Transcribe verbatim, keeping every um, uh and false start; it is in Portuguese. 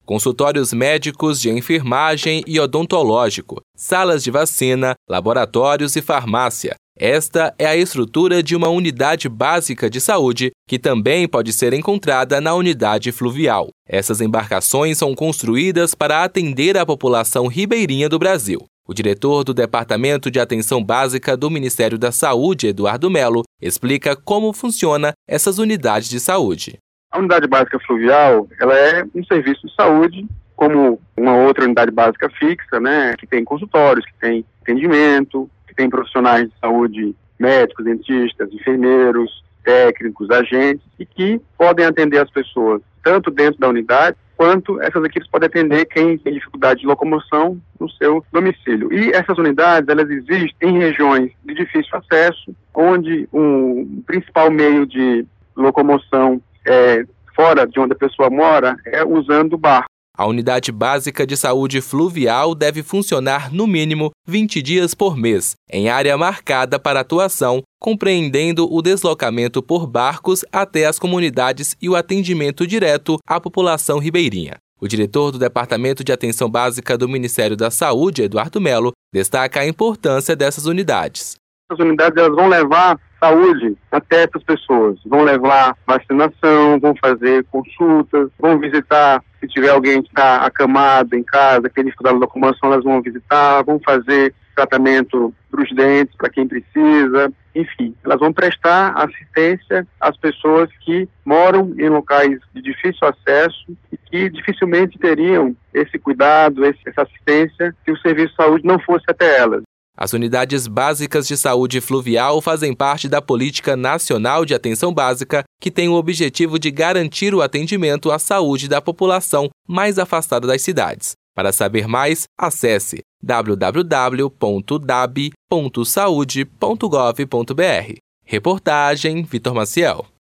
consultórios médicos, de enfermagem e odontológico, salas de vacina, laboratórios e farmácia. Esta é a estrutura de uma unidade básica de saúde, que também pode ser encontrada na unidade fluvial. Essas embarcações são construídas para atender a população ribeirinha do Brasil. O diretor do Departamento de Atenção Básica do Ministério da Saúde, Eduardo Melo, explica como funciona essas unidades de saúde. A unidade básica fluvial, ela é um serviço de saúde, como uma outra unidade básica fixa, né, que tem consultórios, que tem atendimento, que tem profissionais de saúde, médicos, dentistas, enfermeiros, técnicos, agentes, e que podem atender as pessoas tanto dentro da unidade, quanto essas equipes podem atender quem tem dificuldade de locomoção no seu domicílio. E essas unidades, elas existem em regiões de difícil acesso, onde o principal meio de locomoção é, fora de onde a pessoa mora é usando o barco. A Unidade Básica de Saúde Fluvial deve funcionar no mínimo vinte dias por mês, em área marcada para atuação, compreendendo o deslocamento por barcos até as comunidades e o atendimento direto à população ribeirinha. O diretor do Departamento de Atenção Básica do Ministério da Saúde, Eduardo Melo, destaca a importância dessas unidades. As unidades elas vão levar saúde até essas pessoas, vão levar vacinação, vão fazer consultas, vão visitar, se tiver alguém que está acamado em casa, que tem dificuldade de locomoção, elas vão visitar, vão fazer tratamento para os dentes, para quem precisa, enfim, elas vão prestar assistência às pessoas que moram em locais de difícil acesso e que dificilmente teriam esse cuidado, essa assistência, se o serviço de saúde não fosse até elas. As unidades básicas de saúde fluvial fazem parte da Política Nacional de Atenção Básica, que tem o objetivo de garantir o atendimento à saúde da população mais afastada das cidades. Para saber mais, acesse w w w ponto d a b ponto saude ponto gov ponto b r. Reportagem Vitor Maciel.